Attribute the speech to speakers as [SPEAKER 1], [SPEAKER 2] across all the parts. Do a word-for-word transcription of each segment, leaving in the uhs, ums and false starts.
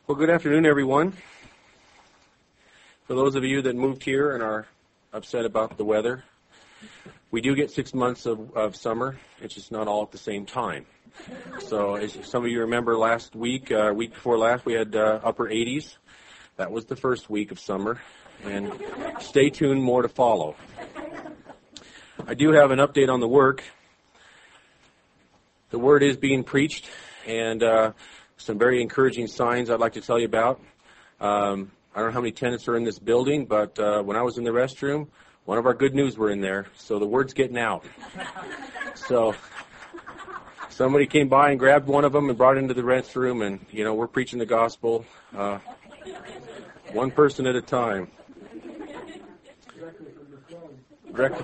[SPEAKER 1] Well, good afternoon, everyone. For those of you that moved here and are upset about the weather, we do get six months of, of summer. It's just not all at the same time. So as some of you remember last week, uh, week before last, we had uh, upper eighties. That was the first week of summer. And stay tuned, more to follow. I do have an update on the work. The word is being preached, and uh, some very encouraging signs I'd like to tell you about. Um, I don't know how many tenants are in this building, but uh, when I was in the restroom, one of our good news were in there, so the word's getting out. So somebody came by and grabbed one of them and brought it into the restroom, and, you know, we're preaching the gospel uh, one person at a time. Directly.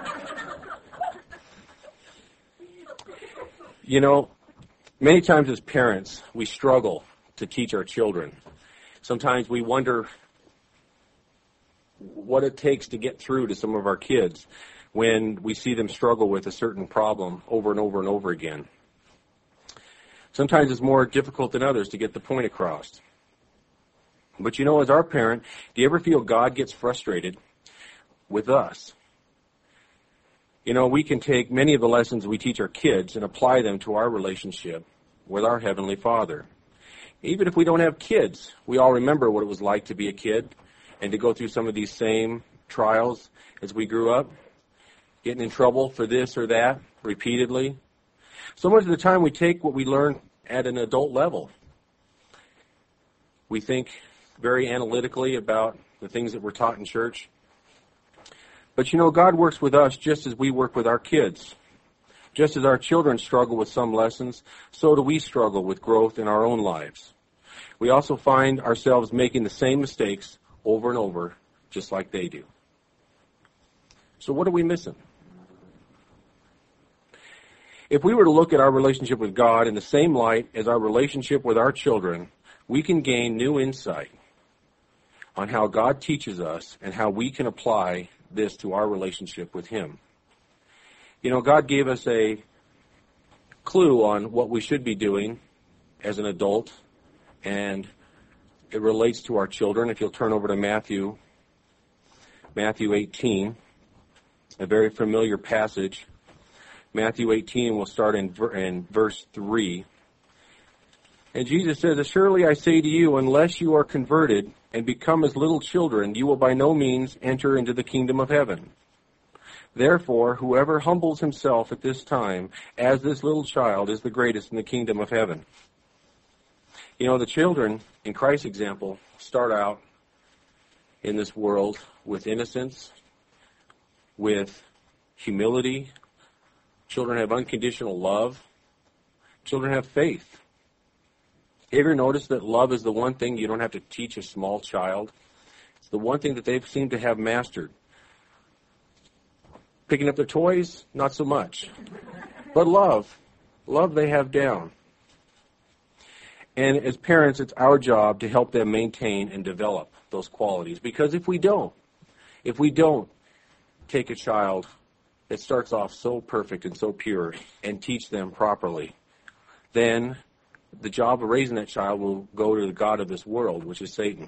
[SPEAKER 1] You know, many times as parents, we struggle to teach our children. Sometimes we wonder what it takes to get through to some of our kids when we see them struggle with a certain problem over and over and over again. Sometimes it's more difficult than others to get the point across. But you know, as our parent, do you ever feel God gets frustrated with us? You know, we can take many of the lessons we teach our kids and apply them to our relationship with our Heavenly Father. Even if we don't have kids, we all remember what it was like to be a kid and to go through some of these same trials as we grew up, getting in trouble for this or that repeatedly. So much of the time we take what we learn at an adult level. We think very analytically about the things that we're taught in church. But you know, God works with us just as we work with our kids. Just as our children struggle with some lessons, so do we struggle with growth in our own lives. We also find ourselves making the same mistakes over and over, just like they do. So what are we missing? If we were to look at our relationship with God in the same light as our relationship with our children, we can gain new insight on how God teaches us and how we can apply this to our relationship with Him. You know, God gave us a clue on what we should be doing as an adult, and it relates to our children. If you'll turn over to Matthew, Matthew eighteen, a very familiar passage. Matthew eighteen, we'll start in, in verse three. And Jesus says, "Surely I say to you, unless you are converted and become as little children, you will by no means enter into the kingdom of heaven. Therefore, whoever humbles himself at this time, as this little child, is the greatest in the kingdom of heaven." You know, the children, in Christ's example, start out in this world with innocence, with humility. Children have unconditional love. Children have faith. You ever notice that love is the one thing you don't have to teach a small child? It's the one thing that they seem to have mastered. Picking up their toys, not so much. But love, love they have down. And as parents, it's our job to help them maintain and develop those qualities. Because if we don't, if we don't take a child that starts off so perfect and so pure and teach them properly, then the job of raising that child will go to the god of this world, which is Satan.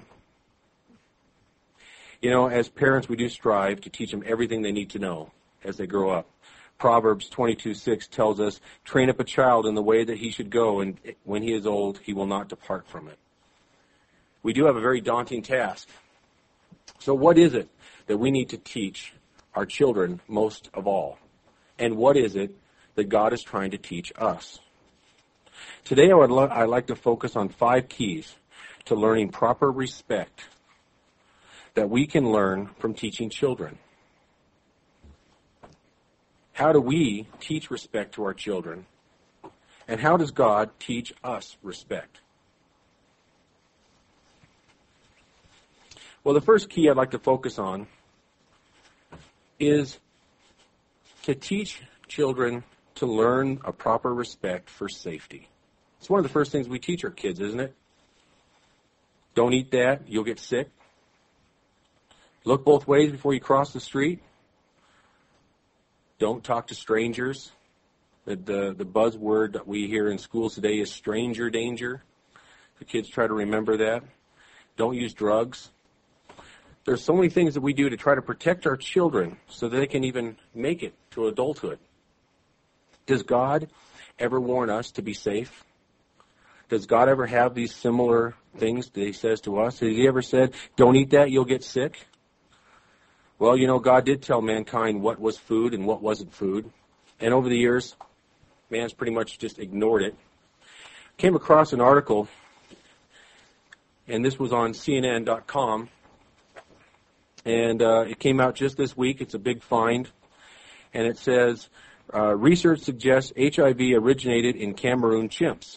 [SPEAKER 1] You know, as parents, we do strive to teach them everything they need to know as they grow up. Proverbs twenty-two six tells us, "Train up a child in the way that he should go, and when he is old, he will not depart from it." We do have a very daunting task. So what is it that we need to teach our children most of all? And what is it that God is trying to teach us? Today, I would lo- I'd like to focus on five keys to learning proper respect that we can learn from teaching children. How do we teach respect to our children? And how does God teach us respect? Well, the first key I'd like to focus on is to teach children to learn a proper respect for safety. It's one of the first things we teach our kids, isn't it? Don't eat that, you'll get sick. Look both ways before you cross the street. Don't talk to strangers. The, the, the buzzword that we hear in schools today is stranger danger. The kids try to remember that. Don't use drugs. There's so many things that we do to try to protect our children so that they can even make it to adulthood. Does God ever warn us to be safe? Does God ever have these similar things that he says to us? Has he ever said, don't eat that, you'll get sick? Well, you know, God did tell mankind what was food and what wasn't food. And over the years, man's pretty much just ignored it. Came across an article, and this was on C N N dot com. And uh, it came out just this week. It's a big find. And it says, uh, research suggests H I V originated in Cameroon chimps.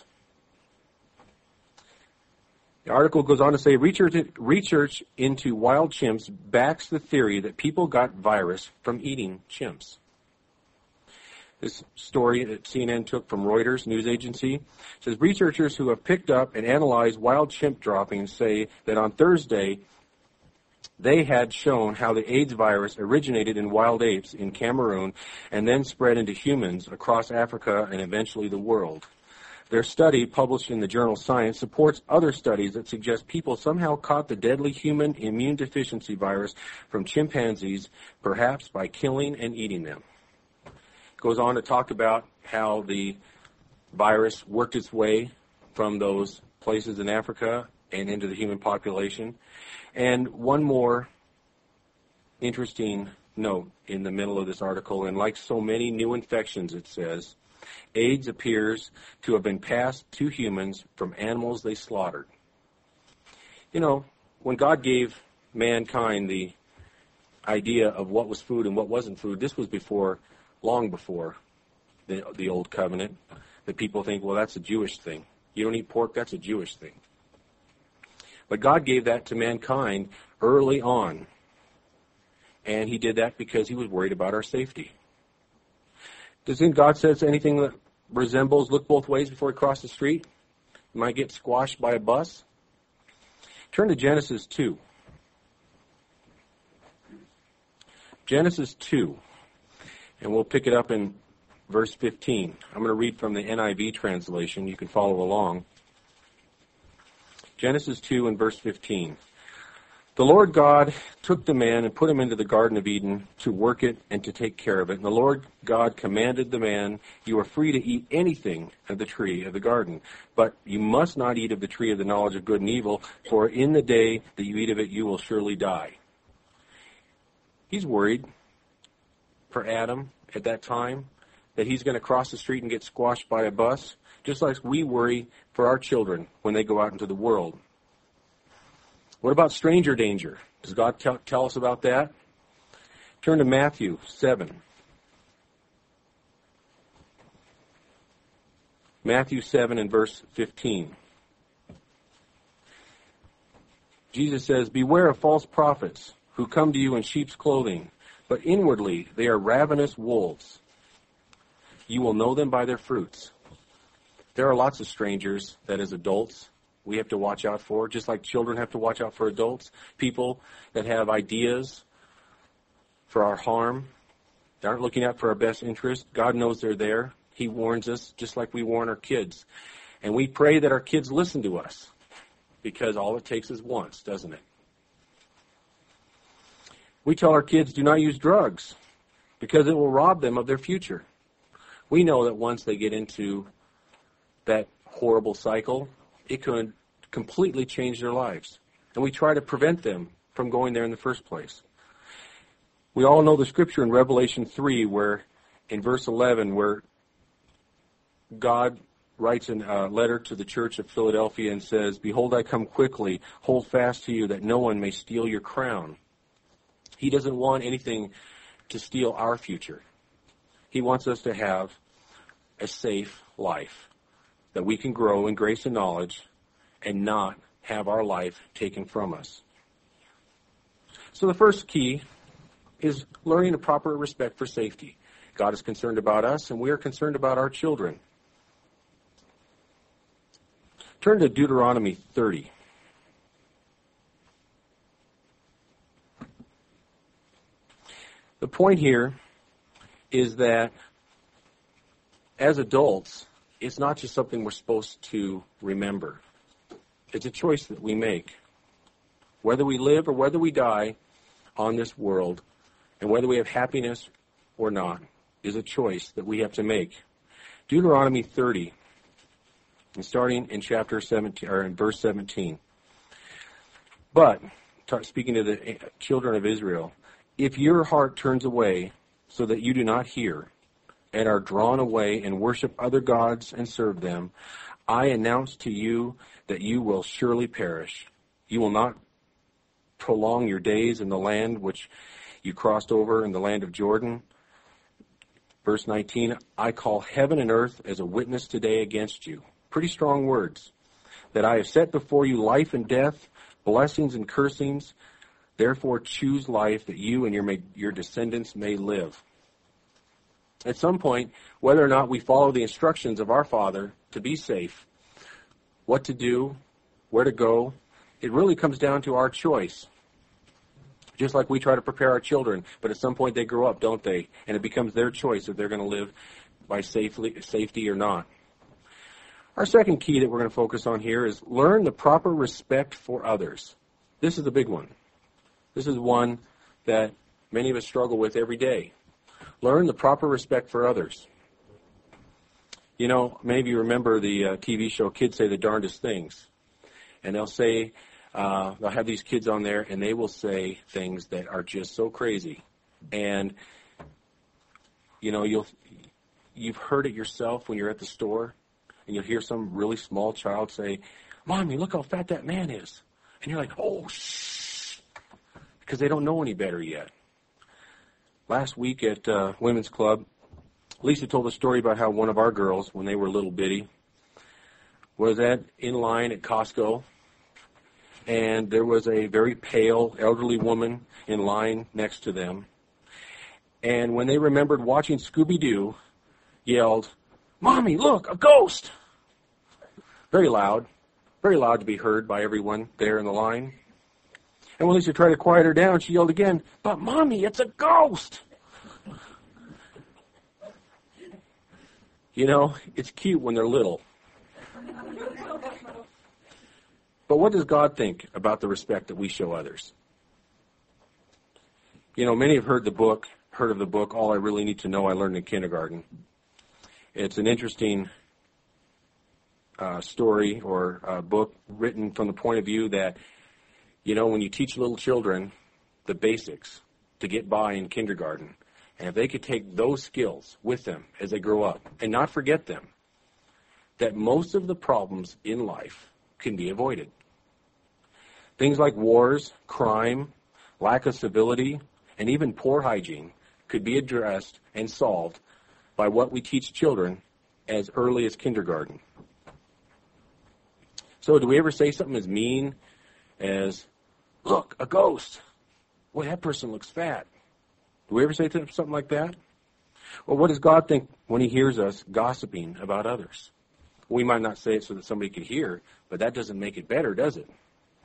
[SPEAKER 1] The article goes on to say, research, research into wild chimps backs the theory that people got virus from eating chimps. This story that C N N took from Reuters news agency says researchers who have picked up and analyzed wild chimp droppings say that on Thursday, they had shown how the AIDS virus originated in wild apes in Cameroon and then spread into humans across Africa and eventually the world. Their study, published in the journal Science, supports other studies that suggest people somehow caught the deadly human immune deficiency virus from chimpanzees, perhaps by killing and eating them. It goes on to talk about how the virus worked its way from those places in Africa and into the human population. And one more interesting note in the middle of this article, and like so many new infections, it says, AIDS appears to have been passed to humans from animals they slaughtered. You know, when God gave mankind the idea of what was food and what wasn't food, this was before, long before the, the Old Covenant, that people think, well, that's a Jewish thing. You don't eat pork, that's a Jewish thing. But God gave that to mankind early on. And he did that because he was worried about our safety. Doesn't God say anything that resembles look both ways before you cross the street? You might get squashed by a bus. Turn to Genesis two. Genesis two. And we'll pick it up in verse fifteen. I'm going to read from the N I V translation. You can follow along. Genesis two and verse fifteen. The Lord God took the man and put him into the Garden of Eden to work it and to take care of it. And the Lord God commanded the man, you are free to eat anything of the tree of the garden, but you must not eat of the tree of the knowledge of good and evil, for in the day that you eat of it, you will surely die. He's worried for Adam at that time that he's going to cross the street and get squashed by a bus, just like we worry for our children when they go out into the world. What about stranger danger? Does God tell, tell us about that? Turn to Matthew seven. Matthew seven and verse fifteen. Jesus says, beware of false prophets who come to you in sheep's clothing, but inwardly they are ravenous wolves. You will know them by their fruits. There are lots of strangers that as adults we have to watch out for, just like children have to watch out for adults. People that have ideas for our harm, that aren't looking out for our best interest. God knows they're there. He warns us just like we warn our kids. And we pray that our kids listen to us, because all it takes is once, doesn't it? We tell our kids, do not use drugs, because it will rob them of their future. We know that once they get into that horrible cycle, it could completely change their lives. And we try to prevent them from going there in the first place. We all know the scripture in Revelation three, where in verse eleven, where God writes a uh, letter to the church of Philadelphia and says, behold, I come quickly, hold fast to you that no one may steal your crown. He doesn't want anything to steal our future. He wants us to have a safe life, that we can grow in grace and knowledge and not have our life taken from us. So the first key is learning a proper respect for safety. God is concerned about us, and we are concerned about our children. Turn to Deuteronomy thirty. The point here is that as adults, it's not just something we're supposed to remember. It's a choice that we make. Whether we live or whether we die on this world, and whether we have happiness or not, is a choice that we have to make. Deuteronomy thirty, and starting in chapter seventeen, or in verse seventeen. But, speaking to the children of Israel, if your heart turns away so that you do not hear, and are drawn away and worship other gods and serve them, I announce to you that you will surely perish. You will not prolong your days in the land which you crossed over, in the land of Jordan. Verse nineteen, I call heaven and earth as a witness today against you. Pretty strong words. That I have set before you life and death, blessings and cursings. Therefore choose life that you and your, may, your descendants may live. At some point, whether or not we follow the instructions of our Father to be safe, what to do, where to go, it really comes down to our choice. Just like we try to prepare our children, but at some point they grow up, don't they? And it becomes their choice if they're going to live by safely, safety or not. Our second key that we're going to focus on here is learn the proper respect for others. This is the big one. This is one that many of us struggle with every day. Learn the proper respect for others. You know, many of you remember the uh, T V show Kids Say the Darndest Things. And they'll say, uh, they'll have these kids on there, and they will say things that are just so crazy. And, you know, you'll, you've heard it yourself when you're at the store, and you'll hear some really small child say, Mommy, look how fat that man is. And you're like, oh, shh, because they don't know any better yet. Last week at uh, Women's Club, Lisa told a story about how one of our girls, when they were little bitty, was at in line at Costco, and there was a very pale, elderly woman in line next to them. And when they remembered watching Scooby-Doo, yelled, Mommy, look, a ghost! Very loud, very loud to be heard by everyone there in the line. And when Lisa tried to quiet her down, she yelled again, but Mommy, it's a ghost! You know, it's cute when they're little. But what does God think about the respect that we show others? You know, many have heard the book, heard of the book, All I Really Need to Know I Learned in Kindergarten. It's an interesting uh, story or uh, book written from the point of view that, you know, when you teach little children the basics to get by in kindergarten, and if they could take those skills with them as they grow up and not forget them, that most of the problems in life can be avoided. Things like wars, crime, lack of civility, and even poor hygiene could be addressed and solved by what we teach children as early as kindergarten. So do we ever say something as mean as, look, a ghost? Boy, that person looks fat. Do we ever say something like that? Well, what does God think when he hears us gossiping about others? We might not say it so that somebody could hear, but that doesn't make it better, does it?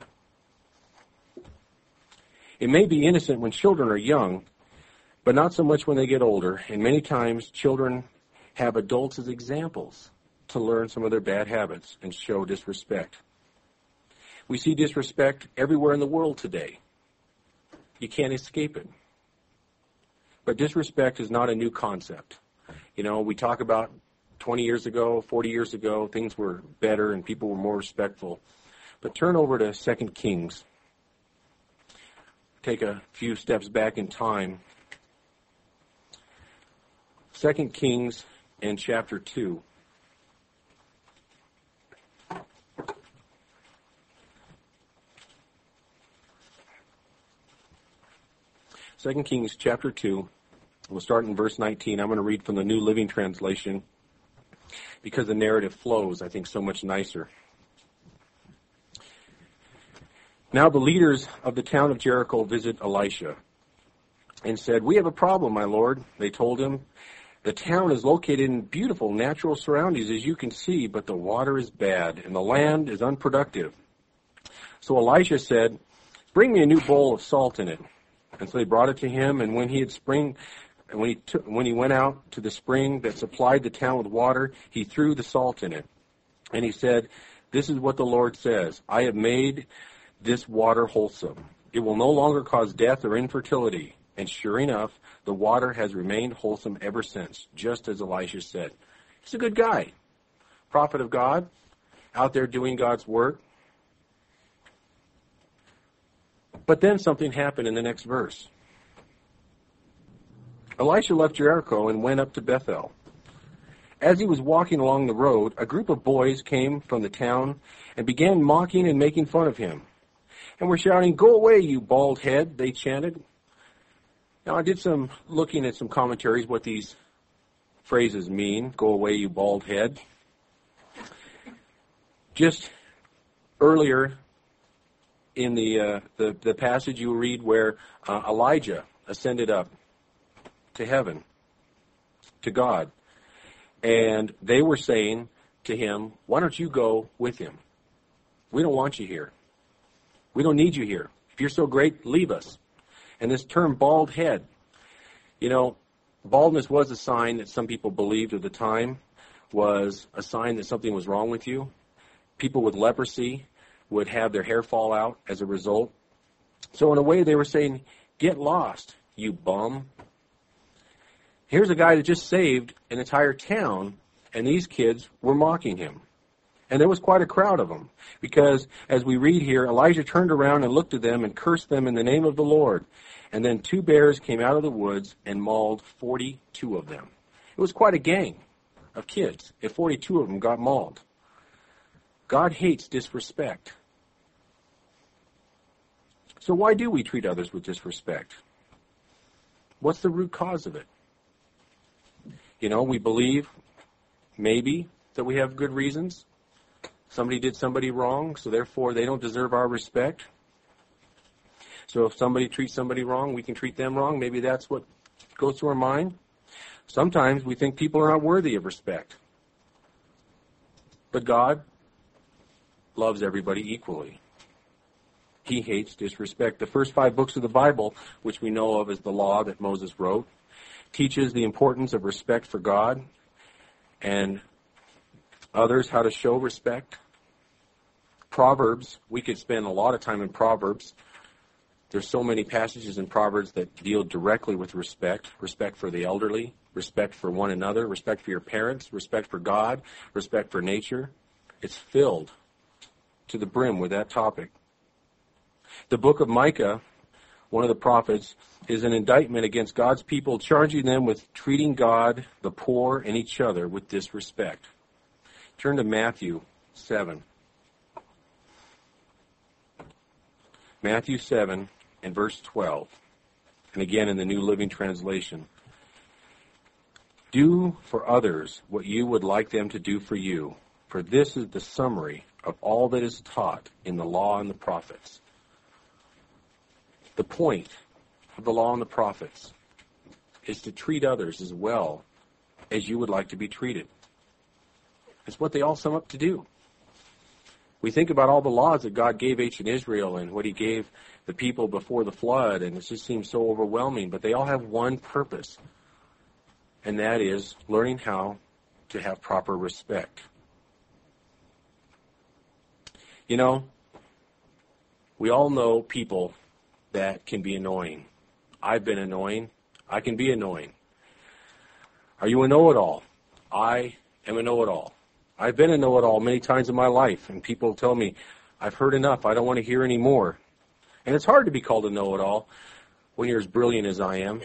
[SPEAKER 1] It may be innocent when children are young, but not so much when they get older. And many times children have adults as examples to learn some of their bad habits and show disrespect. We see disrespect everywhere in the world today. You can't escape it. But disrespect is not a new concept. You know, we talk about twenty years ago, forty years ago, things were better and people were more respectful. But turn over to Second Kings. Take a few steps back in time. Second Kings and chapter two. Second Kings chapter two. We'll start in verse nineteen. I'm going to read from the New Living Translation because the narrative flows, I think, so much nicer. Now the leaders of the town of Jericho visit Elisha and said, "We have a problem, my lord." They told him, "The town is located in beautiful natural surroundings, as you can see, but the water is bad and the land is unproductive." So Elisha said, "Bring me a new bowl of salt in it." And so they brought it to him, and when he had spring, when he took, when he went out to the spring that supplied the town with water, he threw the salt in it. And he said, This is what the Lord says. I have made this water wholesome. It will no longer cause death or infertility. And sure enough, the water has remained wholesome ever since, just as Elisha said. He's a good guy. Prophet of God, out there doing God's work. But then something happened in the next verse. Elisha left Jericho and went up to Bethel. As he was walking along the road, a group of boys came from the town and began mocking and making fun of him. And were shouting, "Go away, you bald head," they chanted. Now, I did some looking at some commentaries what these phrases mean. Go away, you bald head. Just earlier in the uh, the, the passage you read where uh, Elijah ascended up to heaven, to God. And they were saying to him, why don't you go with him? We don't want you here. We don't need you here. If you're so great, leave us. And this term bald head, you know, baldness was a sign that some people believed at the time was a sign that something was wrong with you. People with leprosy would have their hair fall out as a result. So in a way they were saying, get lost, you bum. Here's a guy that just saved an entire town, and these kids were mocking him. And there was quite a crowd of them, because as we read here, Elijah turned around and looked at them and cursed them in the name of the Lord. And then two bears came out of the woods and mauled forty-two of them. It was quite a gang of kids, and forty-two of them got mauled. God hates disrespect. So why do we treat others with disrespect? What's the root cause of it? You know, we believe maybe that we have good reasons. Somebody did somebody wrong, so therefore they don't deserve our respect. So if somebody treats somebody wrong, we can treat them wrong. Maybe that's what goes through our mind. Sometimes we think people are not worthy of respect. But God loves everybody equally. He hates disrespect. The first five books of the Bible, which we know of as the law that Moses wrote, teaches the importance of respect for God and others how to show respect. Proverbs, we could spend a lot of time in Proverbs. There's so many passages in Proverbs that deal directly with respect. Respect for the elderly, respect for one another, respect for your parents, respect for God, respect for nature. It's filled to the brim with that topic. The book of Micah, one of the prophets, is an indictment against God's people, charging them with treating God, the poor, and each other with disrespect. Turn to Matthew seven. Matthew seven and verse twelve. And again in the New Living Translation. Do for others what you would like them to do for you, for this is the summary of all that is taught in the law and the prophets. The point of the law and the prophets is to treat others as well as you would like to be treated. It's what they all sum up to do. We think about all the laws that God gave ancient Israel and what he gave the people before the flood, and it just seems so overwhelming, but they all have one purpose, and that is learning how to have proper respect. You know, we all know people that can be annoying. I've been annoying. I can be annoying. Are you a know-it-all? I am a know-it-all. I've been a know-it-all many times in my life, and people tell me, I've heard enough, I don't want to hear any more. And it's hard to be called a know-it-all when you're as brilliant as I am.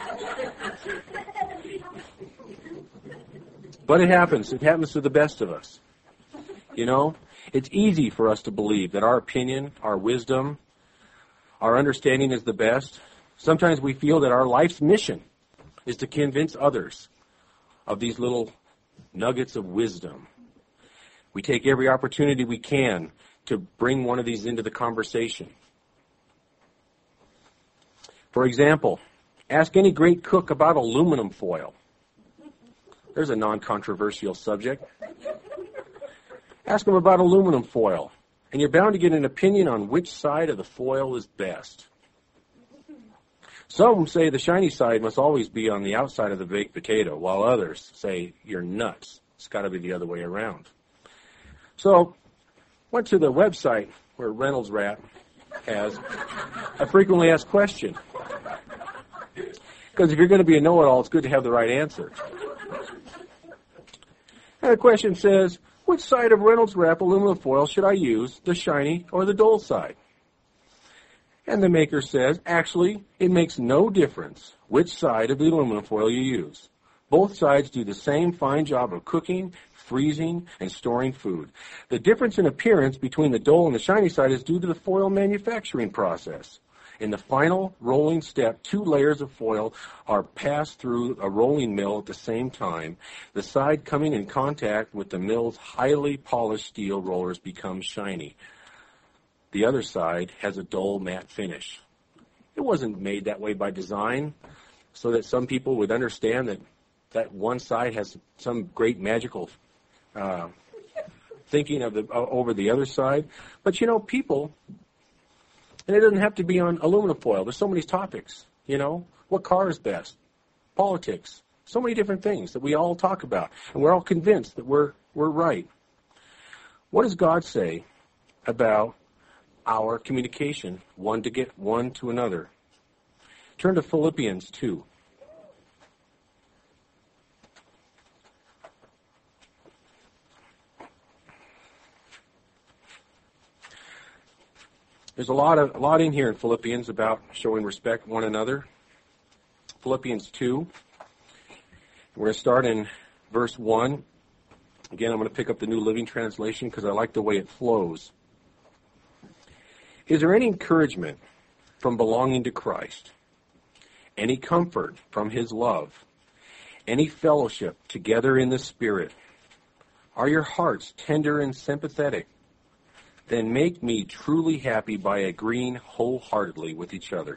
[SPEAKER 1] But it happens. It happens to the best of us. You know, it's easy for us to believe that our opinion, our wisdom, our understanding is the best. Sometimes we feel that our life's mission is to convince others of these little nuggets of wisdom. We take every opportunity we can to bring one of these into the conversation. For example, ask any great cook about aluminum foil. There's a non-controversial subject. Ask them about aluminum foil, and you're bound to get an opinion on which side of the foil is best. Some say the shiny side must always be on the outside of the baked potato, while others say you're nuts. It's got to be the other way around. So, Went to the website where Reynolds Wrap has a frequently asked question. Because if you're going to be a know-it-all, it's good to have the right answer. And the question says, which side of Reynolds Wrap aluminum foil should I use, the shiny or the dull side? And the maker says, actually, it makes no difference which side of the aluminum foil you use. Both sides do the same fine job of cooking, freezing, and storing food. The difference in appearance between the dull and the shiny side is due to the foil manufacturing process. In the final rolling step, two layers of foil are passed through a rolling mill at the same time. The side coming in contact with the mill's highly polished steel rollers becomes shiny. The other side has a dull matte finish. It wasn't made that way by design so that some people would understand that that one side has some great magical uh, thinking of the uh, over the other side. But, you know, people... And it doesn't have to be on aluminum foil. There's so many topics, you know. What car is best? Politics. So many different things that we all talk about. And we're all convinced that we're we're right. What does God say about our communication, one to get one to another? Turn to Philippians two. There's a lot of a lot in here in Philippians about showing respect one another. Philippians two. We're going to start in verse one. Again, I'm going to pick up the New Living Translation because I like the way it flows. Is there any encouragement from belonging to Christ? Any comfort from His love? Any fellowship together in the Spirit? Are your hearts tender and sympathetic? Then make me truly happy by agreeing wholeheartedly with each other,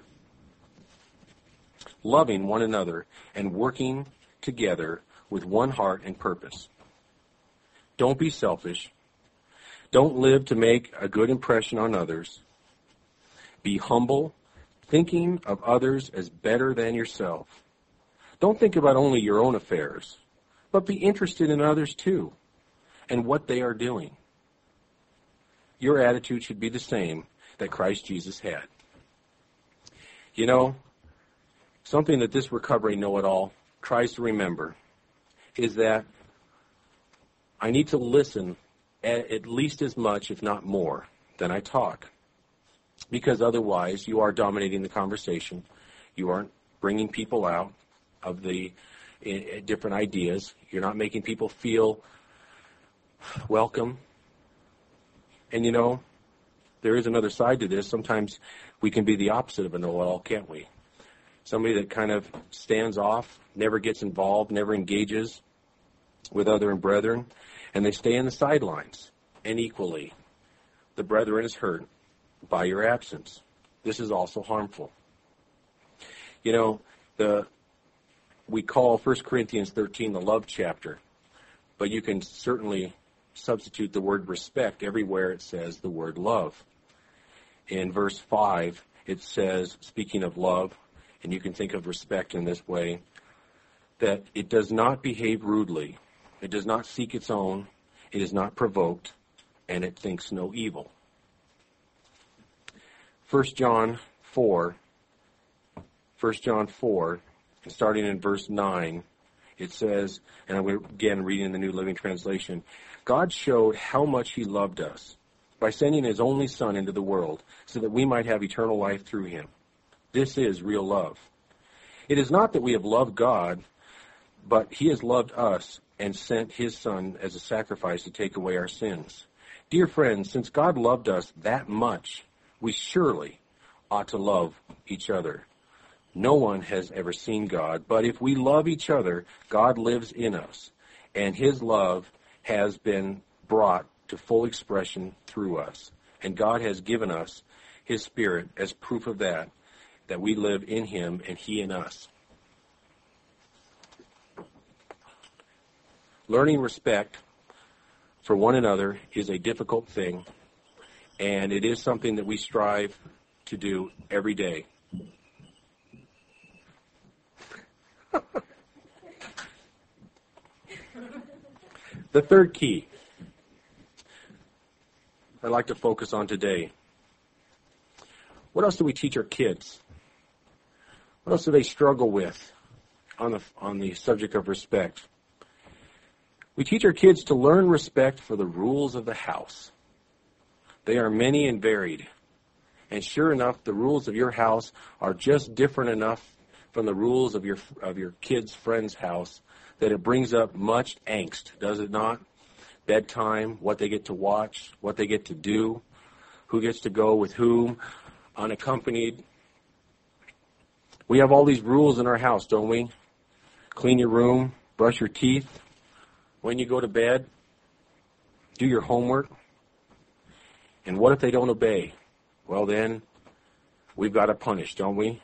[SPEAKER 1] loving one another, and working together with one heart and purpose. Don't be selfish. Don't live to make a good impression on others. Be humble, thinking of others as better than yourself. Don't think about only your own affairs, but be interested in others too, and what they are doing. Your attitude should be the same that Christ Jesus had. You know, something that this recovery know-it-all tries to remember is that I need to listen at, at least as much, if not more, than I talk. Because otherwise, you are dominating the conversation. You aren't bringing people out of the uh, different ideas. You're not making people feel welcome. And, you know, there is another side to this. Sometimes we can be the opposite of a know-it-all, can't we? Somebody that kind of stands off, never gets involved, never engages with other and brethren, and they stay in the sidelines. And equally, the brethren is hurt by your absence. This is also harmful. You know, the we call First Corinthians thirteen the love chapter, but you can certainly substitute the word respect everywhere it says the word love. In verse five, it says, speaking of love, and you can think of respect in this way, that it does not behave rudely, it does not seek its own, it is not provoked, and it thinks no evil. First John four, First John four, starting in verse nine, it says, and I'm again reading the New Living Translation, God showed how much He loved us by sending His only Son into the world so that we might have eternal life through Him. This is real love. It is not that we have loved God, but He has loved us and sent His Son as a sacrifice to take away our sins. Dear friends, since God loved us that much, we surely ought to love each other. No one has ever seen God, but if we love each other, God lives in us, and His love has been brought to full expression through us. And God has given us His Spirit as proof of that, that we live in Him and He in us. Learning respect for one another is a difficult thing, and it is something that we strive to do every day. The third key. I'd like to focus on today. What else do we teach our kids? What else do they struggle with on the on the subject of respect? We teach our kids to learn respect for the rules of the house. They are many and varied. And sure enough, the rules of your house are just different enough from the rules of your of your kid's friend's house that it brings up much angst, does it not? Bedtime, what they get to watch, what they get to do, who gets to go with whom, unaccompanied. We have all these rules in our house, don't we? Clean your room, brush your teeth, when you go to bed, do your homework. And what if they don't obey? Well, then, we've got to punish, don't we?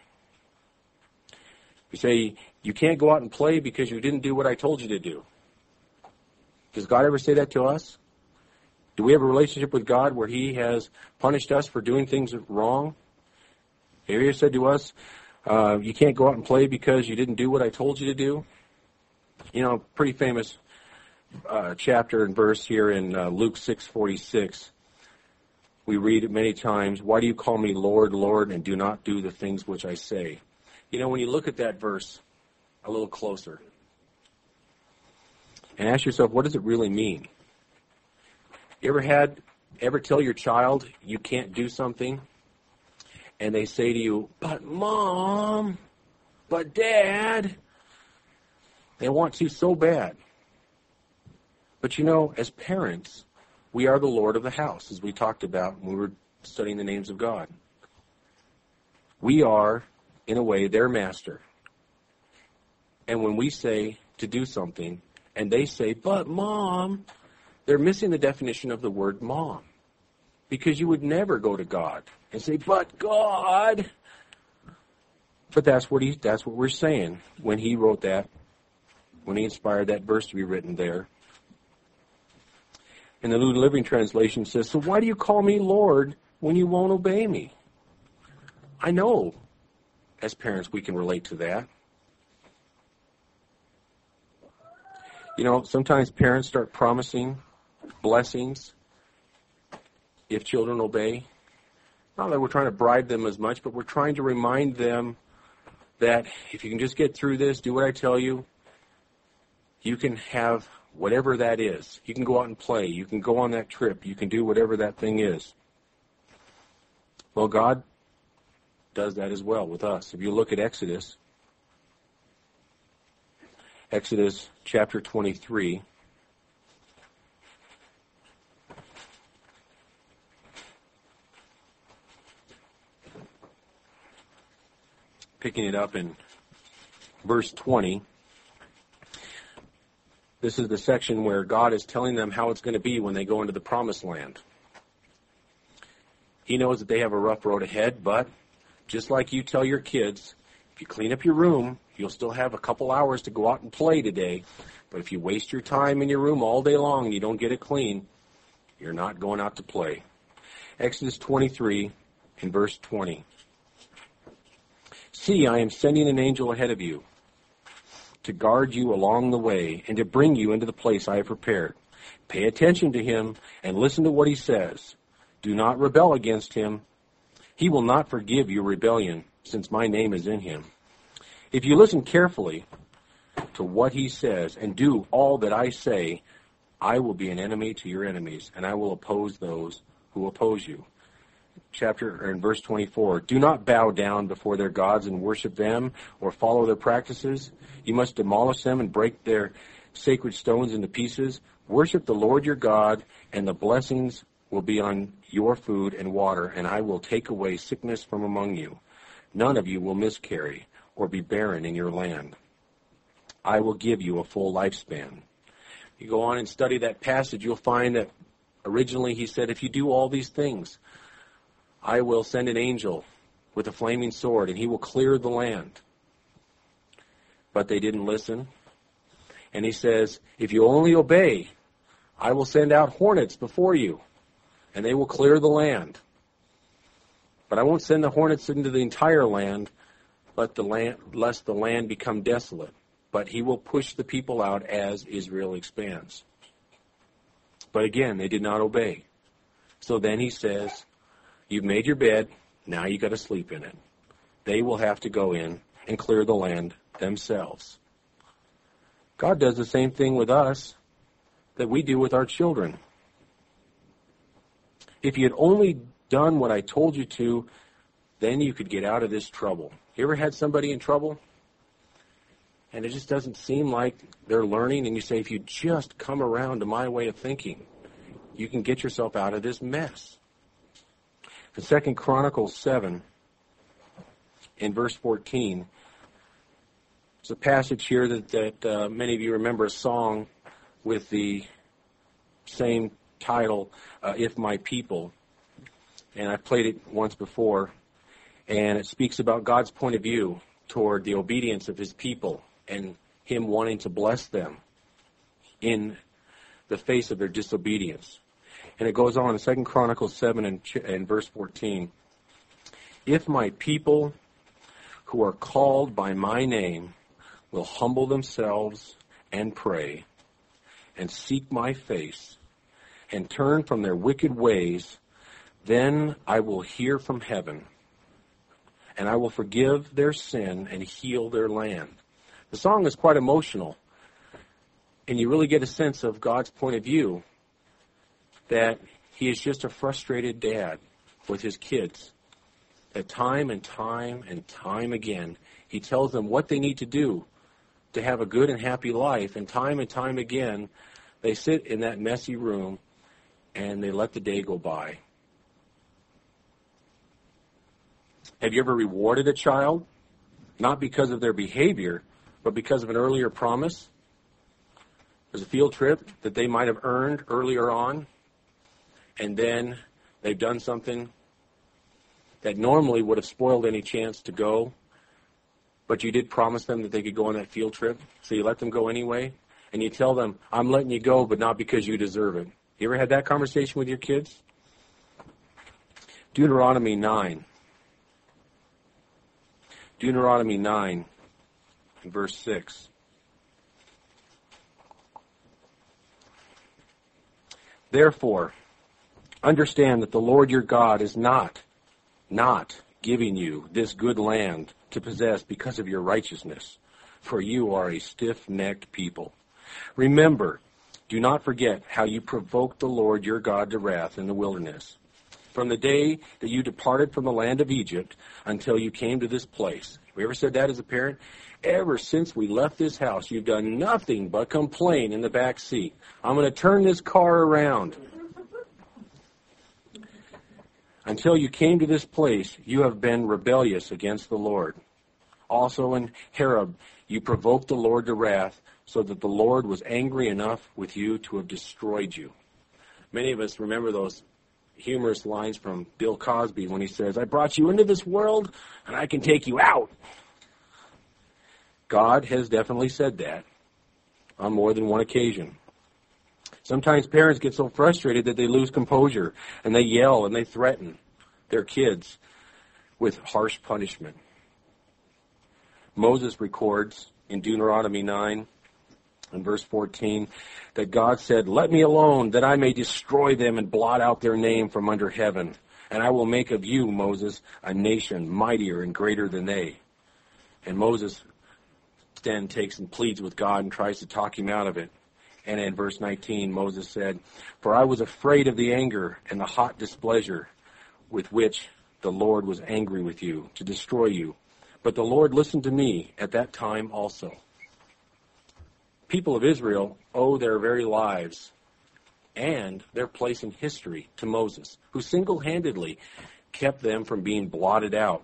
[SPEAKER 1] We say, you can't go out and play because you didn't do what I told you to do. Does God ever say that to us? Do we have a relationship with God where He has punished us for doing things wrong? Have you ever said to us, uh, you can't go out and play because you didn't do what I told you to do? You know, pretty famous uh, chapter and verse here in uh, Luke six forty-six. We read it many times, why do you call me Lord, Lord, and do not do the things which I say? You know, when you look at that verse a little closer and ask yourself, what does it really mean? You ever had, ever tell your child you can't do something, and they say to you, but Mom, but Dad, they want to so bad. But you know, as parents, we are the Lord of the house, as we talked about when we were studying the names of God. We are, in a way, their master. And when we say to do something, and they say, but Mom, they're missing the definition of the word Mom. Because you would never go to God and say, but God. But that's what he, that's what we're saying when he wrote that, when he inspired that verse to be written there. And the New Living Translation says, so why do you call me Lord when you won't obey me? I know, as parents, we can relate to that. You know, sometimes parents start promising blessings if children obey. Not that we're trying to bribe them as much, but we're trying to remind them that if you can just get through this, do what I tell you, you can have whatever that is. You can go out and play. You can go on that trip. You can do whatever that thing is. Well, God does that as well with us. If you look at Exodus, Exodus chapter twenty-three, picking it up in verse twenty, this is the section where God is telling them how it's going to be when they go into the promised land. He knows that they have a rough road ahead, but just like you tell your kids, if you clean up your room, you'll still have a couple hours to go out and play today. But if you waste your time in your room all day long and you don't get it clean, you're not going out to play. Exodus twenty-three in verse twenty. See, I am sending an angel ahead of you to guard you along the way and to bring you into the place I have prepared. Pay attention to him and listen to what he says. Do not rebel against him. He will not forgive your rebellion, since my name is in him. If you listen carefully to what he says and do all that I say, I will be an enemy to your enemies, and I will oppose those who oppose you. Chapter or in verse twenty-four, do not bow down before their gods and worship them or follow their practices. You must demolish them and break their sacred stones into pieces. Worship the Lord your God, and the blessings will be on your food and water, and I will take away sickness from among you. None of you will miscarry or be barren in your land. I will give you a full lifespan. You go on and study that passage, you'll find that originally he said, if you do all these things, I will send an angel with a flaming sword, and he will clear the land. But they didn't listen. And he says, if you only obey, I will send out hornets before you, and they will clear the land. But I won't send the hornets into the entire land, let the land, lest the land become desolate. But he will push the people out as Israel expands. But again, they did not obey. So then he says, you've made your bed, now you got to sleep in it. They will have to go in and clear the land themselves. God does the same thing with us that we do with our children. If you had only done what I told you to, then you could get out of this trouble. You ever had somebody in trouble? And it just doesn't seem like they're learning, and you say, if you just come around to my way of thinking, you can get yourself out of this mess. In Second Chronicles seven, in verse fourteen, there's a passage here that, that uh, many of you remember, a song with the same title, uh, If My People. And I've played it once before, and it speaks about God's point of view toward the obedience of his people and him wanting to bless them in the face of their disobedience. And it goes on in Second Chronicles seven and, and verse fourteen. If my people who are called by my name will humble themselves and pray and seek my face and turn from their wicked ways, then I will hear from heaven and I will forgive their sin and heal their land. The song is quite emotional, and you really get a sense of God's point of view, that he is just a frustrated dad with his kids. That time and time and time again, he tells them what they need to do to have a good and happy life, and time and time again, they sit in that messy room and they let the day go by. Have you ever rewarded a child? Not because of their behavior, but because of an earlier promise? There's a field trip that they might have earned earlier on, and then they've done something that normally would have spoiled any chance to go, but you did promise them that they could go on that field trip, so you let them go anyway, and you tell them, I'm letting you go, but not because you deserve it. You ever had that conversation with your kids? Deuteronomy nine. Deuteronomy nine, verse six. Therefore, understand that the Lord your God is not, not giving you this good land to possess because of your righteousness, for you are a stiff-necked people. Remember, do not forget how you provoked the Lord your God to wrath in the wilderness, from the day that you departed from the land of Egypt until you came to this place. Have you ever said that as a parent? Ever since we left this house, you've done nothing but complain in the back seat. I'm going to turn this car around. Until you came to this place, you have been rebellious against the Lord. Also in Horeb, you provoked the Lord to wrath, so that the Lord was angry enough with you to have destroyed you. Many of us remember those humorous lines from Bill Cosby when he says, I brought you into this world, and I can take you out. God has definitely said that on more than one occasion. Sometimes parents get so frustrated that they lose composure, and they yell and they threaten their kids with harsh punishment. Moses records in Deuteronomy nine and verse fourteen that God said, let me alone that I may destroy them and blot out their name from under heaven. And I will make of you, Moses, a nation mightier and greater than they. And Moses then takes and pleads with God and tries to talk him out of it. And in verse nineteen, Moses said, for I was afraid of the anger and the hot displeasure with which the Lord was angry with you to destroy you. But the Lord listened to me at that time also. People of Israel owe their very lives and their place in history to Moses, who single-handedly kept them from being blotted out.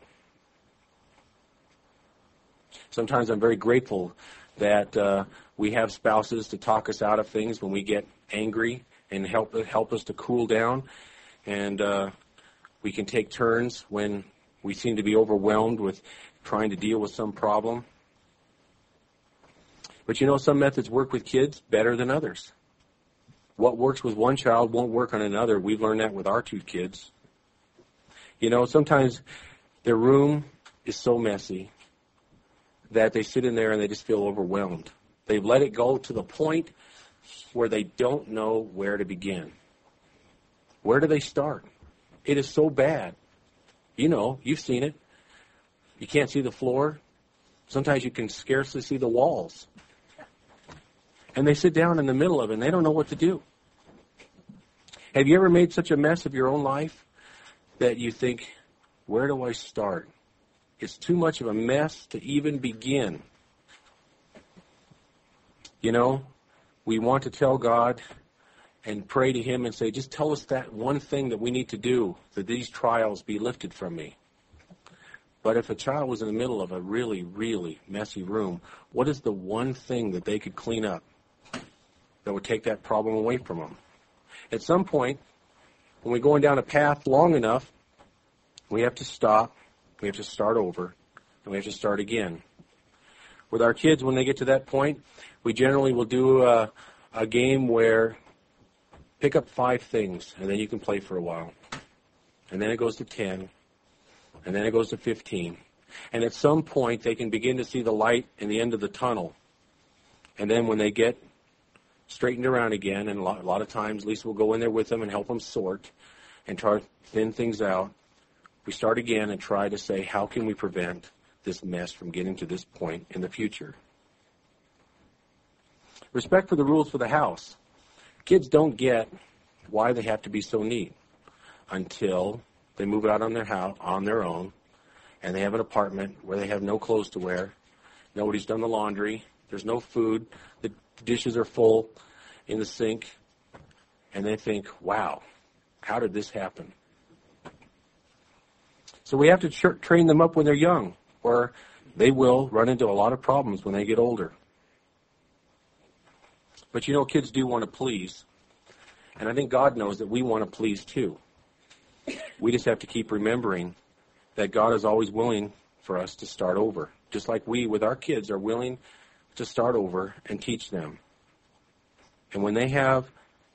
[SPEAKER 1] Sometimes I'm very grateful that uh, we have spouses to talk us out of things when we get angry and help help us to cool down. And uh, we can take turns when we seem to be overwhelmed with trying to deal with some problem. But you know, some methods work with kids better than others. What works with one child won't work on another. We've learned that with our two kids. You know, sometimes their room is so messy that they sit in there and they just feel overwhelmed. They've let it go to the point where they don't know where to begin. Where do they start? It is so bad. You know, you've seen it. You can't see the floor. Sometimes you can scarcely see the walls. And they sit down in the middle of it, and they don't know what to do. Have you ever made such a mess of your own life that you think, where do I start? It's too much of a mess to even begin. You know, we want to tell God and pray to Him and say, just tell us that one thing that we need to do, that these trials be lifted from me. But if a child was in the middle of a really, really messy room, what is the one thing that they could clean up that would take that problem away from them? At some point, when we're going down a path long enough, we have to stop, we have to start over, and we have to start again. With our kids, when they get to that point, we generally will do a, a game where pick up five things, and then you can play for a while. And then it goes to ten, and then it goes to fifteen. And at some point, they can begin to see the light in the end of the tunnel. And then when they get straightened around again, and a lot, a lot of times Lisa will go in there with them and help them sort and try to thin things out, we start again and try to say, how can we prevent this mess from getting to this point in the future? Respect for the rules for the house. Kids don't get why they have to be so neat until they move out on their house on their own, and they have an apartment where they have no clothes to wear, nobody's done the laundry, there's no food, the dishes are full in the sink, and they think, wow, how did this happen? So we have to tr- train them up when they're young, or they will run into a lot of problems when they get older. But you know, kids do want to please. And I think God knows that we want to please too. We just have to keep remembering that God is always willing for us to start over. Just like we, with our kids, are willing to start over and teach them. And when they have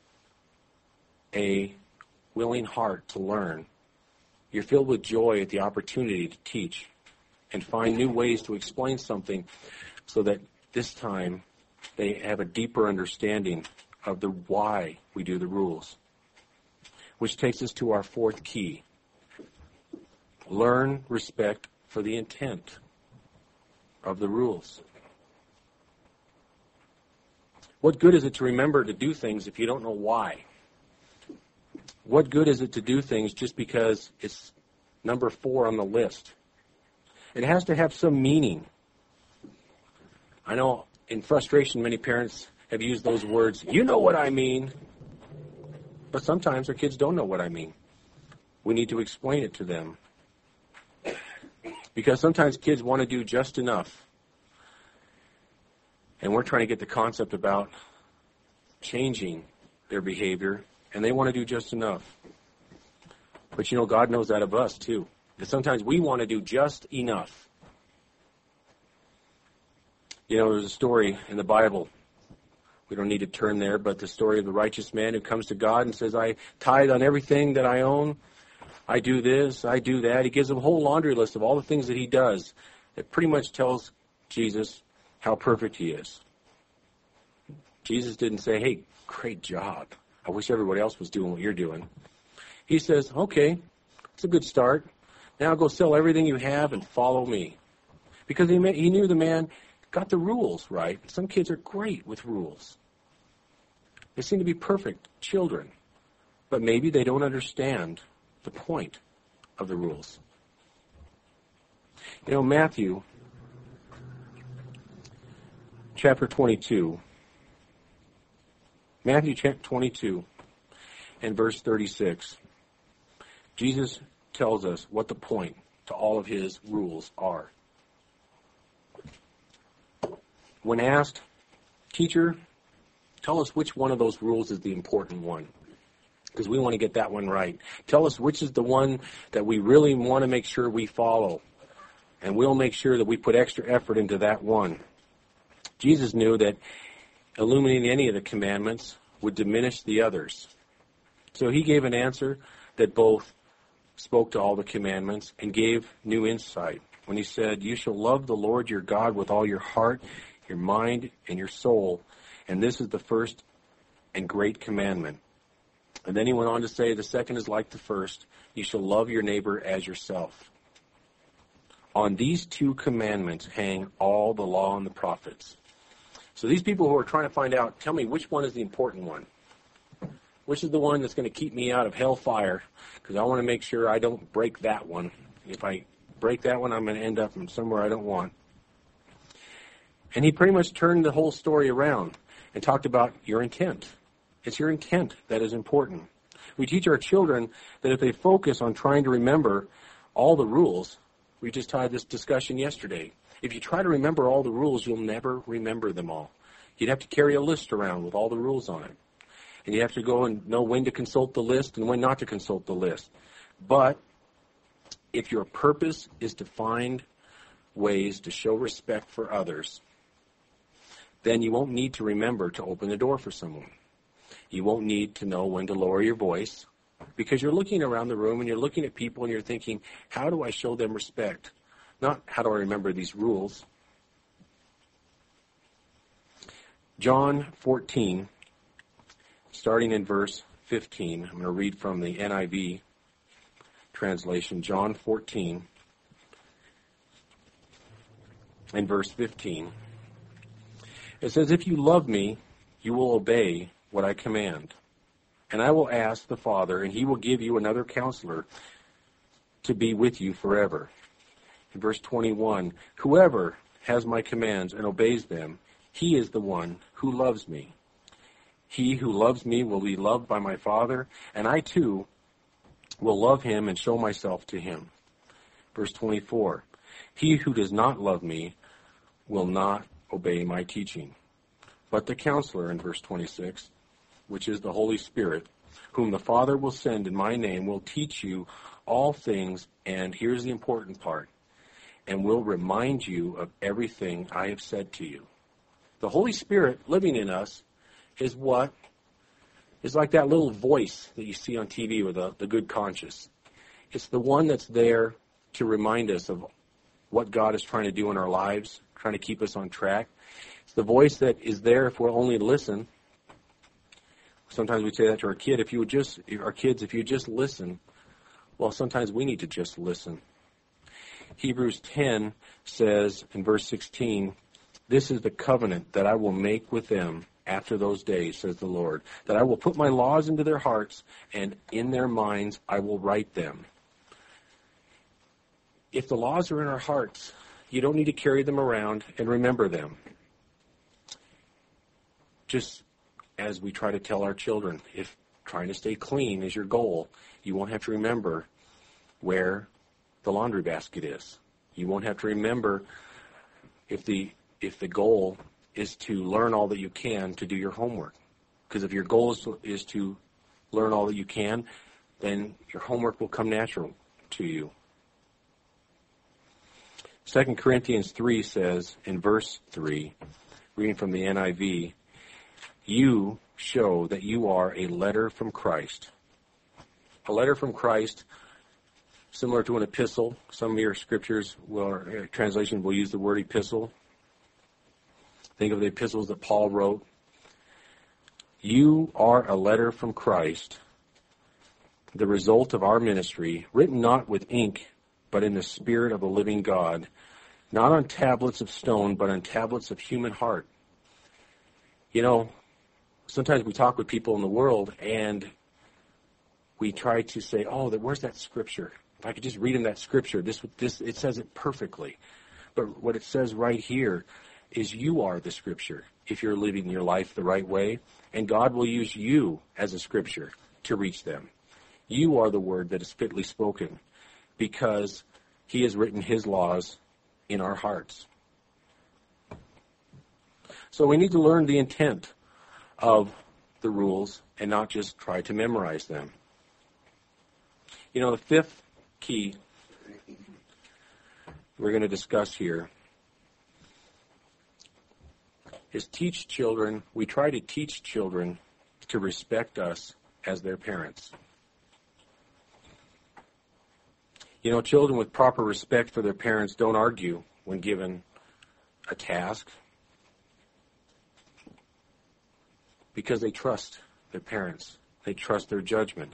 [SPEAKER 1] a willing heart to learn, you're filled with joy at the opportunity to teach and find new ways to explain something so that this time they have a deeper understanding of the why we do the rules. Which takes us to our fourth key. Learn respect for the intent of the rules. What good is it to remember to do things if you don't know why? What good is it to do things just because it's number four on the list? It has to have some meaning. I know in frustration many parents have used those words, you know what I mean. But sometimes our kids don't know what I mean. We need to explain it to them. Because sometimes kids want to do just enough. And we're trying to get the concept about changing their behavior, and they want to do just enough. But you know, God knows that of us too. That sometimes we want to do just enough. You know, there's a story in the Bible. We don't need to turn there, but the story of the righteous man who comes to God and says, I tithe on everything that I own. I do this, I do that. He gives him a whole laundry list of all the things that he does. It pretty much tells Jesus how perfect he is. Jesus didn't say, hey, great job. I wish everybody else was doing what you're doing. He says, okay, it's a good start. Now go sell everything you have and follow me. Because he, he knew the man got the rules right. Some kids are great with rules. They seem to be perfect children. But maybe they don't understand the point of the rules. You know, Matthew chapter twenty-two. Matthew chapter twenty-two and verse thirty-six. Jesus tells us what the point to all of his rules are. When asked, teacher, tell us which one of those rules is the important one. Because we want to get that one right. Tell us which is the one that we really want to make sure we follow. And we'll make sure that we put extra effort into that one. Jesus knew that illuminating any of the commandments would diminish the others. So he gave an answer that both spoke to all the commandments and gave new insight when he said, you shall love the Lord your God with all your heart, your mind, and your soul. And this is the first and great commandment. And then he went on to say, the second is like the first. You shall love your neighbor as yourself. On these two commandments hang all the law and the prophets. So these people who are trying to find out, tell me which one is the important one. Which is the one that's going to keep me out of hellfire? Because I want to make sure I don't break that one. If I break that one, I'm going to end up in somewhere I don't want. And he pretty much turned the whole story around and talked about your intent. It's your intent that is important. We teach our children that if they focus on trying to remember all the rules, we just had this discussion yesterday. If you try to remember all the rules, you'll never remember them all. You'd have to carry a list around with all the rules on it. And you have to go and know when to consult the list and when not to consult the list. But if your purpose is to find ways to show respect for others, then you won't need to remember to open the door for someone. You won't need to know when to lower your voice, because you're looking around the room and you're looking at people and you're thinking, how do I show them respect? Not how do I remember these rules? John fourteen, starting in verse fifteen. I'm going to read from the N I V translation. John fourteen and verse fifteen. It says, if you love me, you will obey what I command. And I will ask the Father, and he will give you another counselor to be with you forever. In verse twenty-one, whoever has my commands and obeys them, he is the one who loves me. He who loves me will be loved by my Father, and I too will love him and show myself to him. Verse twenty-four, he who does not love me will not obey my teaching. But the counselor, in verse twenty-six, which is the Holy Spirit, whom the Father will send in my name, will teach you all things, and here's the important part, and will remind you of everything I have said to you. The Holy Spirit living in us is what? Is like that little voice that you see on T V with the, the good conscience. It's the one that's there to remind us of what God is trying to do in our lives, trying to keep us on track. It's the voice that is there if we'll only listen. Sometimes we say that to our kid, if you would just, our kids, if you just listen. Well, sometimes we need to just listen. Hebrews ten says in verse sixteen, this is the covenant that I will make with them after those days, says the Lord, that I will put my laws into their hearts, and in their minds I will write them. If the laws are in our hearts, you don't need to carry them around and remember them. Just as we try to tell our children, if trying to stay clean is your goal, you won't have to remember where the laundry basket is. You won't have to remember if the if the goal is to learn all that you can to do your homework. Because if your goal is to, is to learn all that you can, then your homework will come natural to you. Second Corinthians three says, in verse three, reading from the N I V, you show that you are a letter from Christ. A letter from Christ, similar to an epistle. Some of your scriptures, will, uh, translation will use the word epistle. Think of the epistles that Paul wrote. You are a letter from Christ, the result of our ministry, written not with ink, but in the Spirit of the living God, not on tablets of stone, but on tablets of human heart. You know, sometimes we talk with people in the world, and we try to say, oh, where's that scripture? If I could just read in that scripture, this, this, it says it perfectly. But what it says right here is you are the scripture if you're living your life the right way, and God will use you as a scripture to reach them. You are the word that is fitly spoken because he has written his laws in our hearts. So we need to learn the intent of the rules and not just try to memorize them. You know, the fifth key we're going to discuss here is teach children, we try to teach children to respect us as their parents. You know, children with proper respect for their parents don't argue when given a task because they trust their parents. They trust their judgment.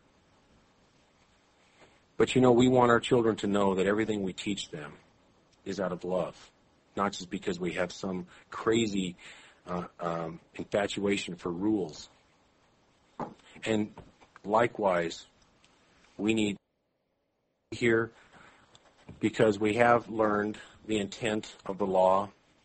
[SPEAKER 1] But you know, we want our children to know that everything we teach them is out of love, not just because we have some crazy uh, um, infatuation for rules. And likewise, we need here because we have learned the intent of the law,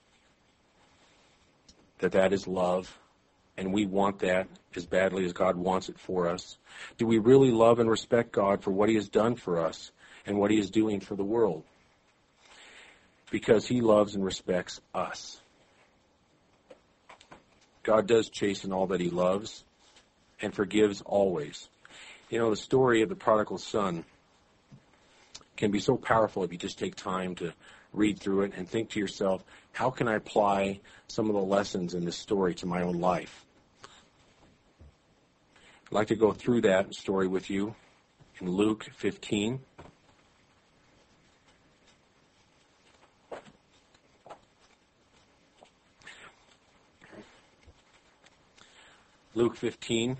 [SPEAKER 1] that that is love, and we want that as badly as God wants it for us. Do we really love and respect God for what he has done for us and what he is doing for the world? Because he loves and respects us. God does chasten all that he loves and forgives always. You know, the story of the prodigal son can be so powerful if you just take time to read through it and think to yourself, how can I apply some of the lessons in this story to my own life? I'd like to go through that story with you in Luke fifteen. Luke fifteen,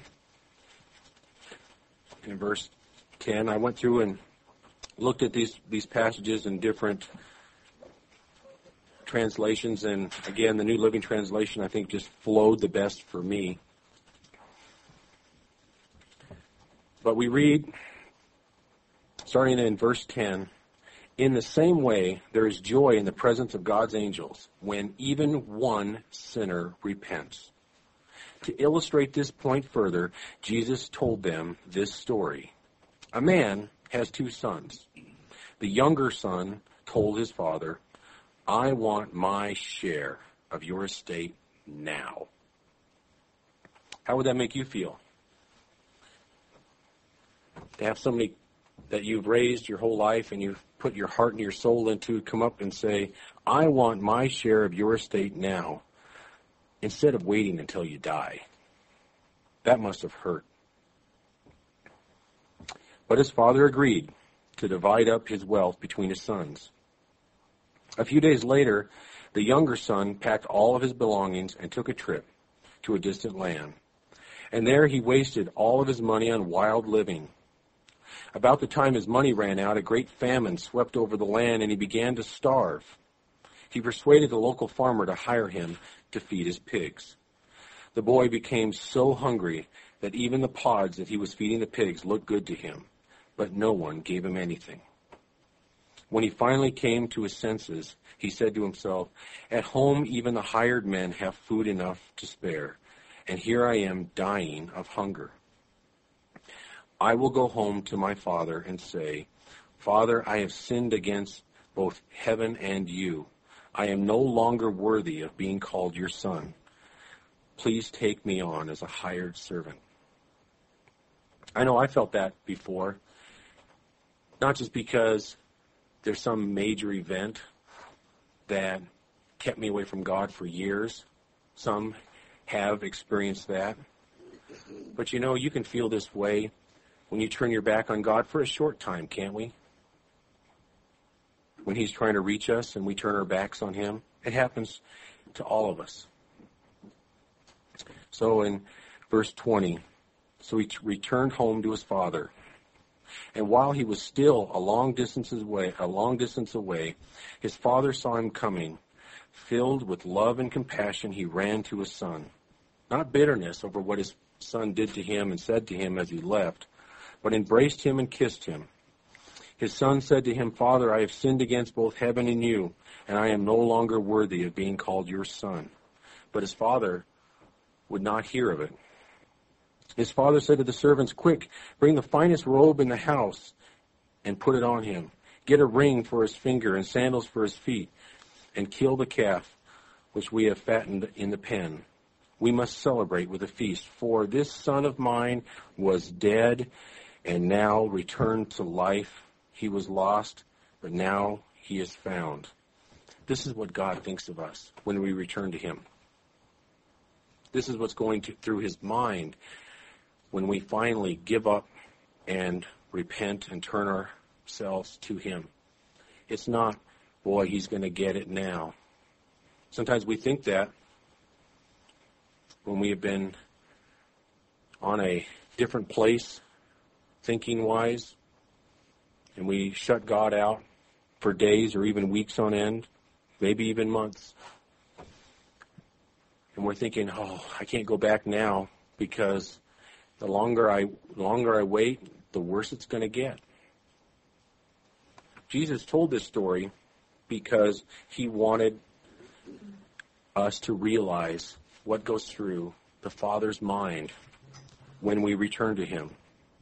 [SPEAKER 1] in verse ten. I went through and looked at these, these passages in different translations, and again, the New Living Translation, I think, just flowed the best for me. But we read, starting in verse ten, in the same way, there is joy in the presence of God's angels when even one sinner repents. To illustrate this point further, Jesus told them this story. A man has two sons. The younger son told his father, I want my share of your estate now. How would that make you feel? To have somebody that you've raised your whole life and you've put your heart and your soul into come up and say, I want my share of your estate now, instead of waiting until you die. That must have hurt. But his father agreed to divide up his wealth between his sons. A few days later, the younger son packed all of his belongings and took a trip to a distant land. And there he wasted all of his money on wild living. About the time his money ran out, a great famine swept over the land, and he began to starve. He persuaded a local farmer to hire him to feed his pigs. The boy became so hungry that even the pods that he was feeding the pigs looked good to him, but no one gave him anything. When he finally came to his senses, he said to himself, at home even the hired men have food enough to spare, and here I am dying of hunger. I will go home to my father and say, Father, I have sinned against both heaven and you. I am no longer worthy of being called your son. Please take me on as a hired servant. I know I felt that before, not just because there's some major event that kept me away from God for years. Some have experienced that. But you know, you can feel this way when you turn your back on God for a short time, can't we? When he's trying to reach us and we turn our backs on him. It happens to all of us. So in verse twenty, so he returned home to his father. And while he was still a long distance away, a long distance away, his father saw him coming. Filled with love and compassion, he ran to his son. Not bitterness over what his son did to him and said to him as he left, but embraced him and kissed him. His son said to him, Father, I have sinned against both heaven and you, and I am no longer worthy of being called your son. But his father would not hear of it. His father said to the servants, quick, bring the finest robe in the house and put it on him. Get a ring for his finger and sandals for his feet, and kill the calf which we have fattened in the pen. We must celebrate with a feast, for this son of mine was dead and now returned to life. He was lost, but now he is found. This is what God thinks of us when we return to him. This is what's going to, through his mind when we finally give up and repent and turn ourselves to him. It's not, boy, he's going to get it now. Sometimes we think that when we have been on a different place, thinking-wise, and we shut God out for days or even weeks on end, maybe even months. And we're thinking, oh, I can't go back now because the longer I the longer I wait, the worse it's going to get. Jesus told this story because he wanted us to realize what goes through the Father's mind when we return to him.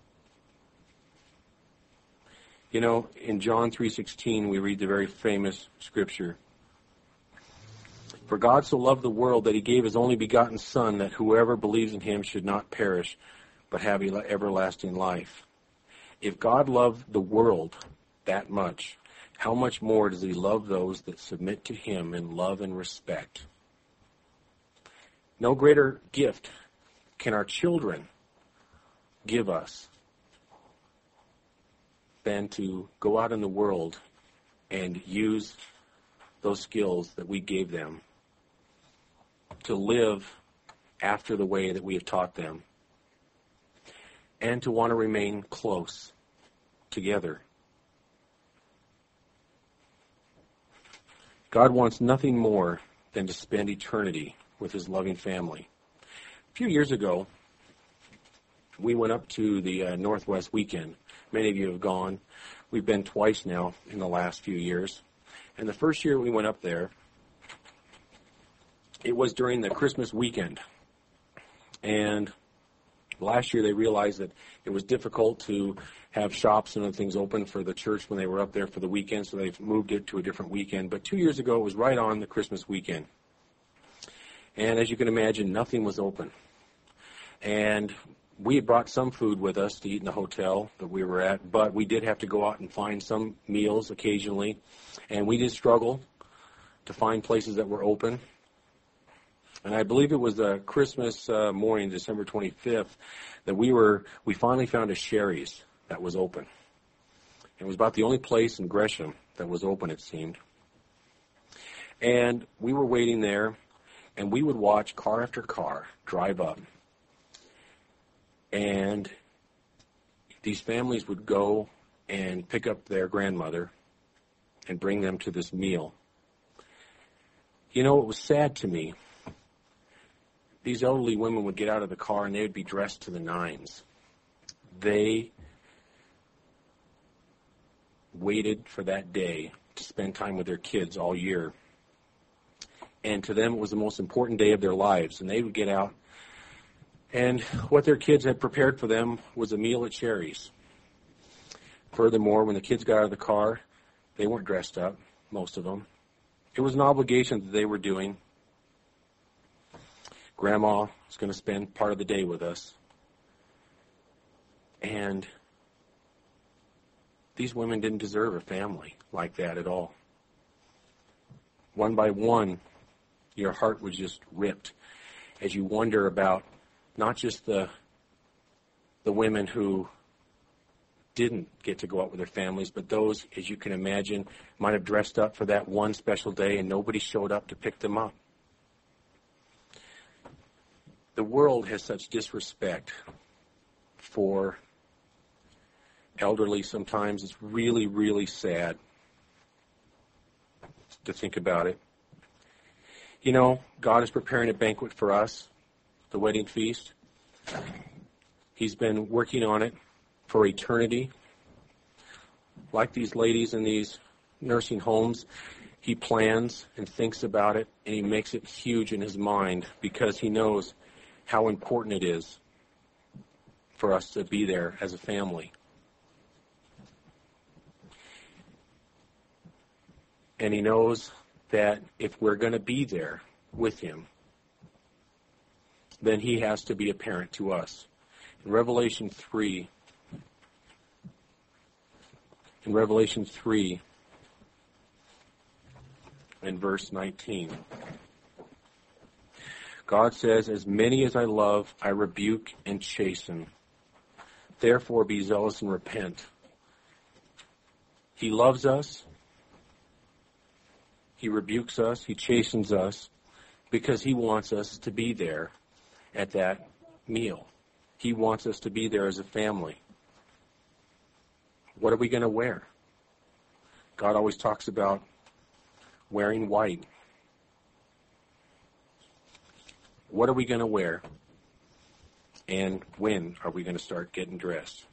[SPEAKER 1] You know, in John three sixteen, we read the very famous scripture. For God so loved the world that he gave his only begotten Son, that whoever believes in him should not perish, but have everlasting life. If God loved the world that much, how much more does he love those that submit to him in love and respect? No greater gift can our children give us than to go out in the world and use those skills that we gave them to live after the way that we have taught them, and to want to remain close together. God wants nothing more than to spend eternity with his loving family. A few years ago, we went up to the uh, Northwest Weekend. Many of you have gone. We've been twice now in the last few years. And the first year we went up there, it was during the Christmas weekend. And last year they realized that it was difficult to have shops and other things open for the church when they were up there for the weekend, so they've moved it to a different weekend. But two years ago, it was right on the Christmas weekend. And as you can imagine, nothing was open. And we had brought some food with us to eat in the hotel that we were at, but we did have to go out and find some meals occasionally. And we did struggle to find places that were open. And I believe it was uh, Christmas uh, morning, December twenty-fifth, that we were we finally found a Sherry's that was open. It was about the only place in Gresham that was open, it seemed. And we were waiting there, and we would watch car after car drive up. And these families would go and pick up their grandmother and bring them to this meal. You know, it was sad to me. These elderly women would get out of the car and they would be dressed to the nines. They waited for that day to spend time with their kids all year. And to them, it was the most important day of their lives. And they would get out, and what their kids had prepared for them was a meal at Sherry's. Furthermore, when the kids got out of the car, they weren't dressed up, most of them. It was an obligation that they were doing. Grandma was going to spend part of the day with us. And these women didn't deserve a family like that at all. One by one, your heart was just ripped as you wonder about not just the the women who didn't get to go out with their families, but those, as you can imagine, might have dressed up for that one special day and nobody showed up to pick them up. The world has such disrespect for elderly sometimes. It's really, really sad to think about it. You know, God is preparing a banquet for us, the wedding feast. He's been working on it for eternity. Like these ladies in these nursing homes, he plans and thinks about it, and he makes it huge in his mind because he knows how important it is for us to be there as a family. And he knows that if we're going to be there with him, then he has to be a parent to us. In Revelation three, in Revelation three, in verse nineteen, God says, "As many as I love, I rebuke and chasten. Therefore be zealous and repent." He loves us. He rebukes us. He chastens us because he wants us to be there at that meal. He wants us to be there as a family. What are we going to wear? God always talks about wearing white. What are we going to wear? And when are we going to start getting dressed?